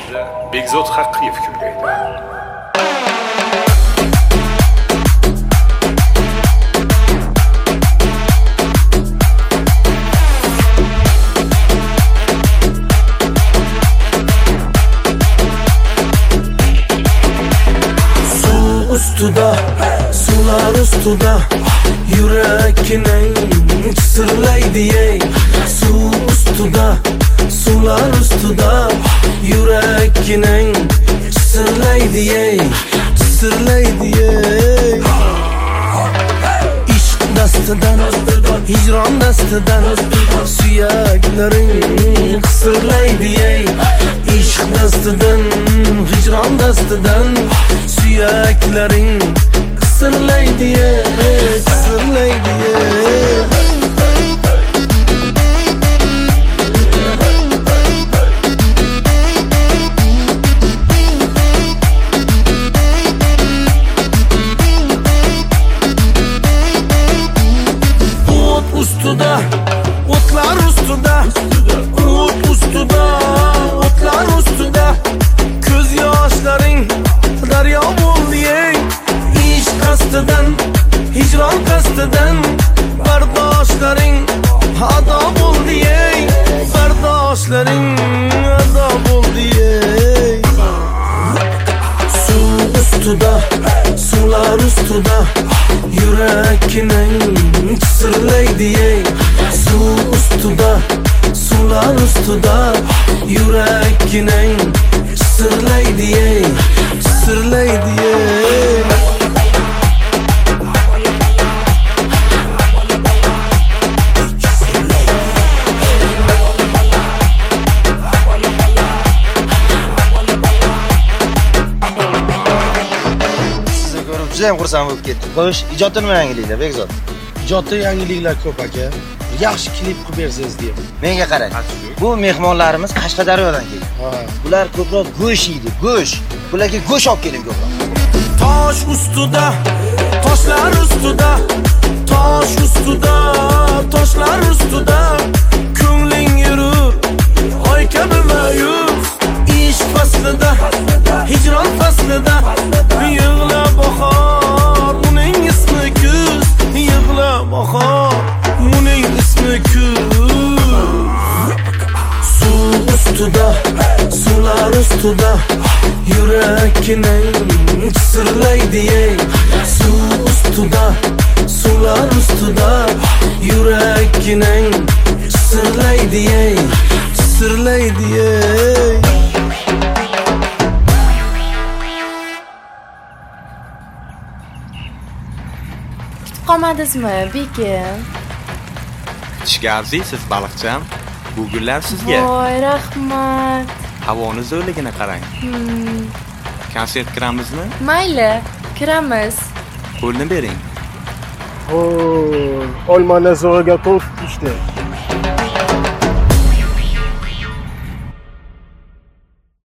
so'zi Bekzod Haqqiyev kuylaydi. Ustida, sular ustida, yurakning sirlaydi ey. Suv ustida, sular ustida, yurakning sirlaydi ey, sirlaydi ey. Ishq dastidan, hijron dastidan, suyaklaring sirlaydi ey. Ishq dastidan, hijron dastidan, suyaklaring sirlaydi ey, sirlaydi ey. Ustida, o'tlar ustida, o't ustida, o'tlar ustida, ko'z yoshlaring daryo bo'ldi ey. Ishq qasdidan, hijron qasdidan, bardoshlaring ado bo'ldi ey, bardoshlaring ado bo'ldi ey. Suv ustida, suvlar ustida, yurakning sirlaydi ey. Suv ustida, suvlar ustida, yurakning sirlaydi ey, sirlaydi ey. Judayam xursand bo'lib ketdim. Xo'sh, ijodda nima yangiliklar, Bekzod? Ijodda yangiliklar ko'p aka. Yaxshi klip qilib bersangiz deyapman. Menga qarang. Bu mehmonlarimiz Qashqadaryodan kelgan. Bular ko'proq go'sht yeydi, go'sht. Bularga go'sht olib keling ko'proq. Tosh ustida, toshlar ustida, tosh ustida, toshlar ustida, ko'ngling yurur, oy kabi mayus. Ishq faslida, hijron faslida, yig'la bahor, uning ismi kuz. Yig'la bahor, uning ismi kuz. Suv ustida, suvlar ustida, yurakning sirlaydi ey. Suv ustida, suvlar ustida, yurakning sirlaydi ey, sirlaydi ey. Qolmadingizmi, bekim? Tishga arziysiz, baliqcham. Bu gullar sizga. Voy, rahmat. Havoni zo'rligini qarang. Konsert kiramizmi? Mayli, kiramiz. Qo'lni bering. Olma nazoriga to'rt işte.